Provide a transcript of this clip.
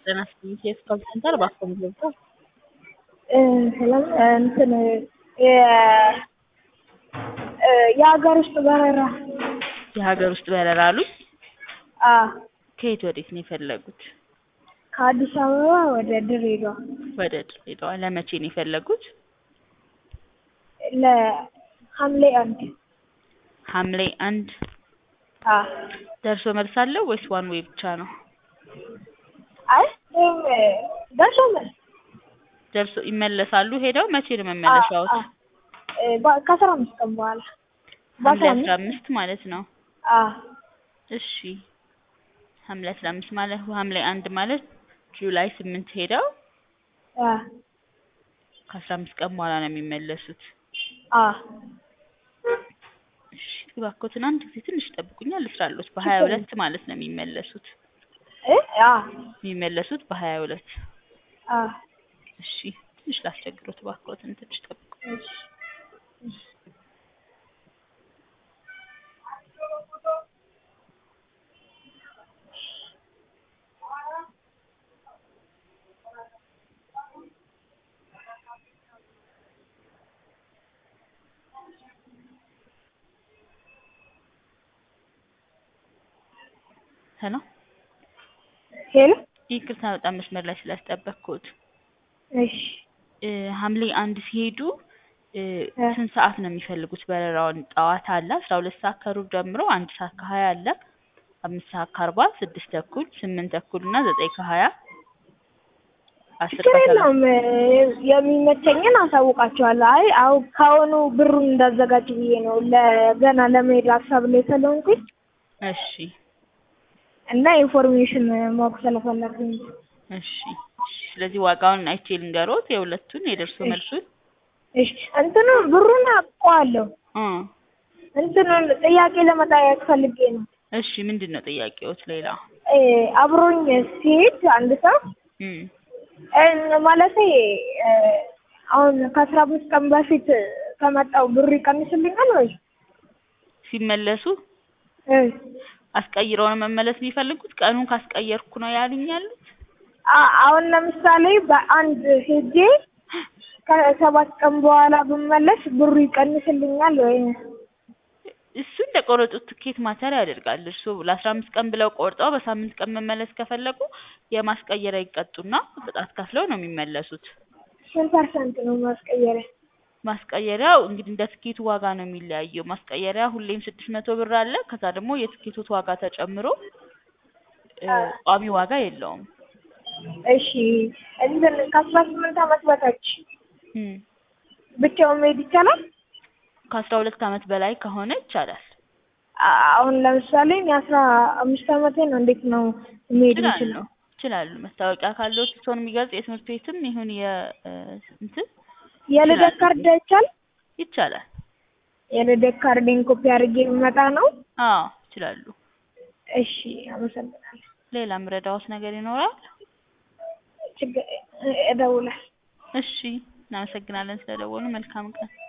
ጤና ይስጥልኝ የስካል ሴንተር ባክዎን ገብቶ ሰላም እንትን የሀገር ውስጥ በረራ የሀገር ውስጥ በረራ አሉኝ? አዎ። ከየት ወዴት ነው የፈለጉት? ከአዲስ አበባ ወደ ድሬዳዋ። ወደ ድሬዳዋ። ለመቼ ነው የፈለጉት? ለሐምሌ 1 ሐምሌ 1 አዎ። ደርሶ መልስ አለው ወይስ ዋን ዌይ ብቻ ነው? አይ ደርሶ መልስ። ደርሶ ይመለሳሉ ሄደው መቼ ነው መመለሻዎት? ከ15 ቀን በኋላ ሐምሌ 15 ማለት ነው። አዎ። እሺ ሐምሌ 15 ማለት ሐምሌ 1 ማለት ጁላይ 8 ሄደው ከ15 ቀን በኋላ ነው የሚመለሱት። አዎ። እሺ እባክዎትን አንድ ጊዜ ትንሽ ይጠብቁኛል ልስራልዎት። በ22 ማለት ነው የሚመለሱት። አዎ የሚመለሱት በ22። አዎ። እሺ ትንሽ ላስቸግሮት እባክዎትን ትንሽ ጠብቁ። እሺ ሄሎ ሄሎ ይቅርታ በጣም መስመር ላይ ስላስጠበቅኩት። እሺ ሐምሌ 1 ሲሄዱ ስንት ሰዓት ነው የሚፈልጉት በረራውን? ጠዋት አለ 12 ሰዓት ከሩብ ጀምሮ 1 ሰዓት ከ20 አለ 5 ሰዓት ከ40 6 ተኩል 8 ተኩል እና 9 ከ20 10 ከ30 የሚመቸኝን አሳውቃቸዋለሁ። አይ አሁን ከአሁኑ ብሩን እንዳዘጋጅ ብዬ ነው ገና ለመሄድ ሀሳብ ላይ ስለሆንኩኝ። እሺ እና ኢንፎርሜሽን ማወቅ ስለፈለኩኝ። እሺ ስለዚህ ዋጋውን አይቼ ልንገሮት የሁለቱን የደርሶ መልሱን። እሺ እንትኑ ብሩን አውቀዋለሁ። እንትኑን ጥያቄ ለመጠየቅ ፈልጌ ነው። እሺ ምንድነው ጥያቄዎት? ሌላ አብሮኝ ሲሄድ አንድ ሰው ማለቴ አሁን ከ15 ቀን በፊት ከመጣው ብሩ ይቀንስልኛል ወይ? ሲመለሱ አስቀይረው ነው መመለስ የሚፈልጉት? ቀኑን ካስቀየርኩ ነው ያሉኝ ያሉት? አሁን ለምሳሌ በአንድ ሄጄ ከ7 ቀን በኋላ ብመለስ ብሩ ይቀንስልኛል ወይ? እሱ እንደቆረጡት ትኬት ማተር ያደርጋል። እርሱ ለ15 ቀን ብለው ቆርጠው በሳምንት ቀን መመለስ ከፈለጉ የማስቀየሪያ ይቀጡና ቅጣት ከፍለው ነው የሚመለሱት። ስንት ፐርሰንት ነው ማስቀየሪያ? ማስቀየሪያው እንግዲህ እንደ ትኬቱ ዋጋ ነው የሚለያየው። ማስቀየሪያ ሁሌም 600 ብር አለ። ከዛ ደግሞ የትኬቱ ዋጋ ተጨምሮ ቋሚ ዋጋ የለውም። እሺ እንትን ከ18 ዓመት በታች ብቻውን መሄድ ይቻላል? ከ12 ዓመት በላይ ከሆነ ይቻላል። አሁን ለምሳሌ 15 ዓመቴ ነው። እንዴት ነው መሄድ ይችላል? ይችላሉ። መታወቂያ ካለው እሱን የሚገልጽ የትምህርት ቤትም ይሁን እንትን የልደት ካርድ አይቻልም? ይቻላል። የልደት ካርዴን ኮፒ አድርጌ ብመጣ ነው? አዎ ይችላሉ። እሺ አመሰግናለሁ። ሌላ ምረዳዎት ነገር ይኖራል? እደውላለሁ። እሺ እናመሰግናለን ስለደወሉ። መልካም ቀን።